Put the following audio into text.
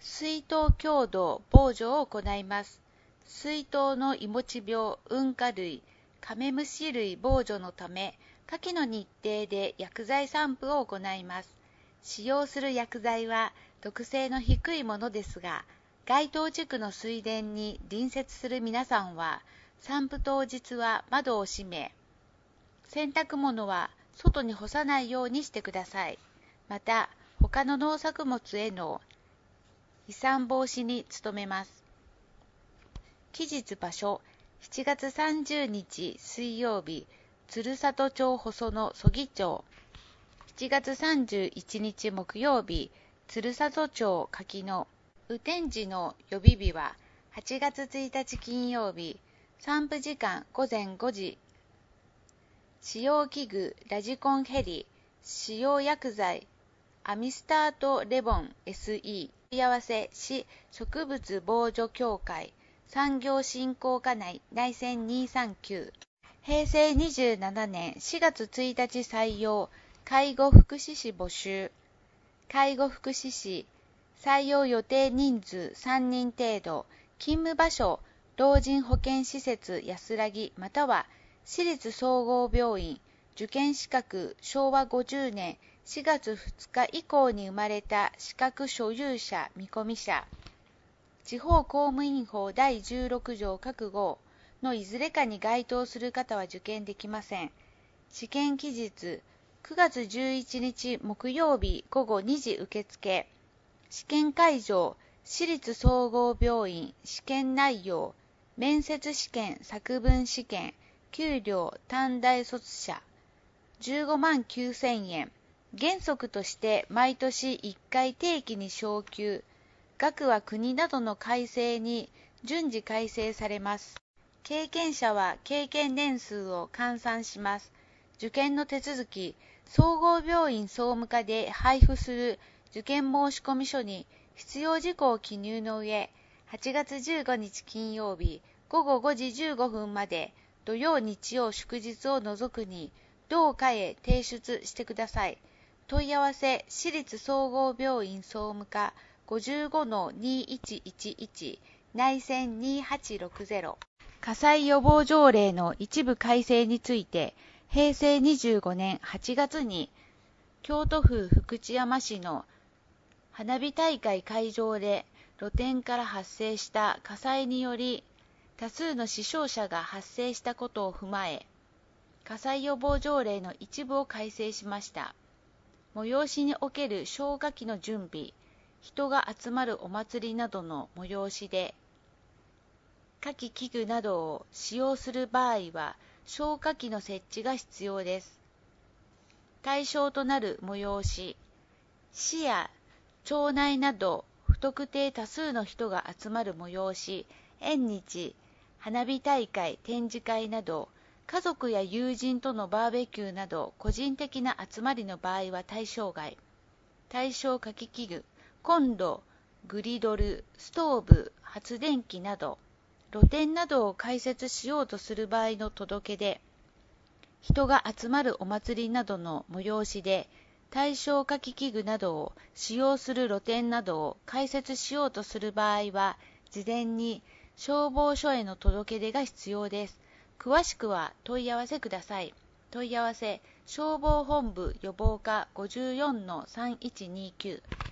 水筒強度防除を行います。水筒のいもち病、うんか類、カメムシ類防除のため、下記の日程で薬剤散布を行います。使用する薬剤は毒性の低いものですが、該当地区の水田に隣接する皆さんは、散布当日は窓を閉め、洗濯物は外に干さないようにしてください。また、他の農作物への飛散防止に努めます。期日場所、7月30日水曜日、鶴里町細野曽木町。7月31日木曜日、鶴里町柿野。雨天時の予備日は8月1日金曜日、散布時間午前5時。使用器具ラジコンヘリ、使用薬剤アミスタートレボン SE。問い合わせ市植物防除協会産業振興課内内線239。平成27年4月1日採用介護福祉士募集。介護福祉士採用予定人数3人程度。勤務場所老人保健施設安らぎまたは私立総合病院。受験資格昭和50年4月2日以降に生まれた資格所有者見込み者。地方公務員法第16条各号のいずれかに該当する方は受験できません。試験期日9月11日木曜日午後2時受付。試験会場私立総合病院。試験内容面接試験作文試験給料短大卒者15万9000円。原則として毎年1回定期に昇給。額は国などの改正に順次改正されます。経験者は経験年数を換算します。受験の手続き、総合病院総務課で配布する受験申込書に必要事項を記入の上、8月15日金曜日午後5時15分まで土曜日曜祝日を除くに同課へ提出してください。問い合わせ私立総合病院総務課 55-2111 内線2860。火災予防条例の一部改正について平成25年8月に京都府福知山市の花火大会会場で露天から発生した火災により多数の死傷者が発生したことを踏まえ、火災予防条例の一部を改正しました。催しにおける消火器の準備、人が集まるお祭りなどの催しで、火器器具などを使用する場合は、消火器の設置が必要です。対象となる催し、市や町内など不特定多数の人が集まる催し、縁日、花火大会、展示会など、家族や友人とのバーベキューなど個人的な集まりの場合は対象外。対象火器器具、コンロ、グリドル、ストーブ、発電機など、露店などを開設しようとする場合の届け出、人が集まるお祭りなどの催しで、対象火器器具などを使用する露店などを開設しようとする場合は、事前に消防署への届け出が必要です。詳しくは問い合わせください。問い合わせ消防本部予防課 54-3129